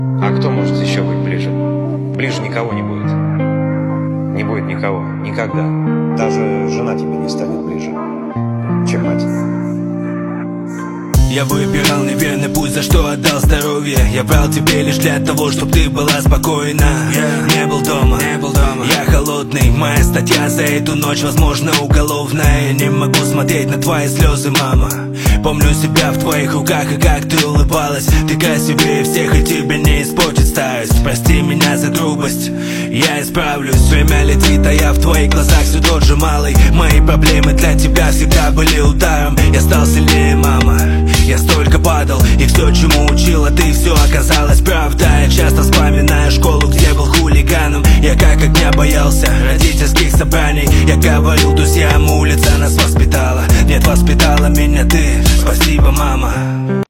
А кто может еще быть ближе? Ближе никого не будет. Не будет никого. Никогда. Даже жена тебе не станет ближе, чем мать. Я выбирал неверный путь, за что отдал здоровье. Я брал тебе лишь для того, чтоб ты была спокойна. Не был дома, я холодный. Моя статья за эту ночь, возможно, уголовная. Я не могу смотреть на твои слезы, мама. Помню себя в твоих руках и как ты улыбалась. Ты красивее всех и тебе не испортит старость. Прости меня за грубость, я исправлюсь. Время летит, а я в твоих глазах все тот же малый. Мои проблемы для тебя всегда были ударом. Я стал сильнее, мама. Я столько падал, и все, чему учила ты, все оказалось правда. Я часто вспоминаю школу, где был хулиганом. Я как огня боялся родительских собраний. Я говорил друзьям, улица нас воспитала. Нет, воспитала меня ты, спасибо, мама.